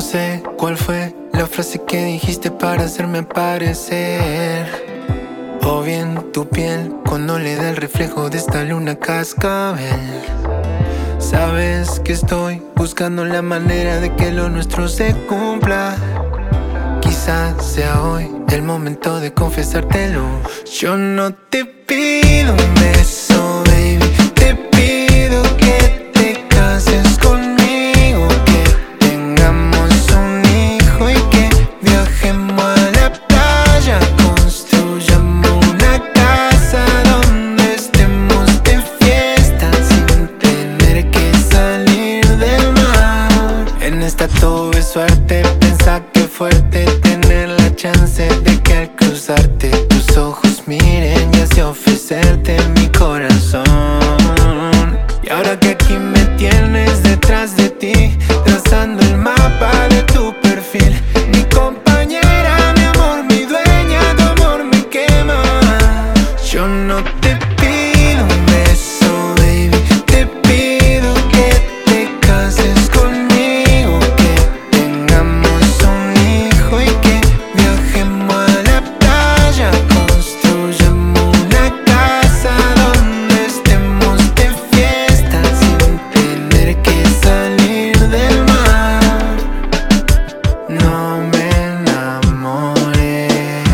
sé cuál fue la frase que dijiste para hacerme aparecer. O bien tu piel cuando le da el reflejo de esta luna cascabel. Sabes que estoy buscando la manera de que lo nuestro se cumpla. Quizás sea hoy el momento de confesártelo. Yo no te pido un beso, baby. Te pido que te cases conmigo, que tengamos un hijo y que viajemos a la playa. Construyamos una casa donde estemos de fiesta sin tener que salir del mar. En esta todo es suerte, pensá que fuerte tener la chance de que al cruzarte tus ojos miren y así ofrecerte mi corazón. Y ahora que aquí me tienes detrás de ti, trazando el mapa de tu perfil, mi compañera, mi amor, mi dueña, tu amor me quema. Yo no te pido un beso, baby, te pido que te cases conmigo, que tengamos un hijo y que viajemos a la playa. Construyamos una casa donde estemos de fiesta sin tener que salir del mar. No me enamoré,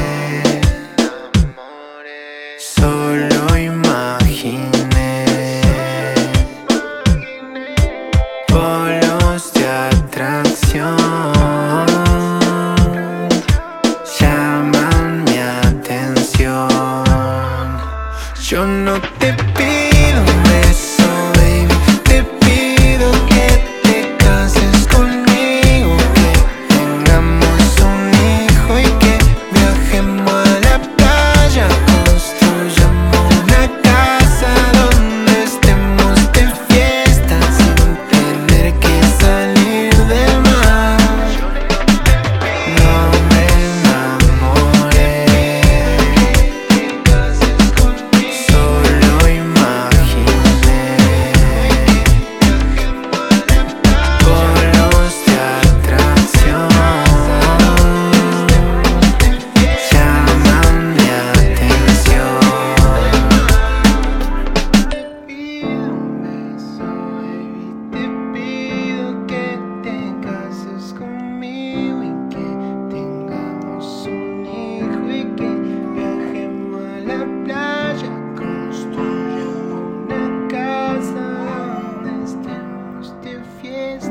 solo imaginé polos de atracción, llaman mi atención. Yo no te pido un beso, baby, te pido que te cases conmigo, que tengamos un hijo y que viajemos a la playa. Construyamos una casa donde estemos de fiesta sin tener que salir del mar. No me enamoré, solo imaginé polos de atracción, llaman mi atención. Te pido que te cases conmigo y que tengamos un hijo y que viajemos a la playa. Construyamos una casa donde estemos de fiesta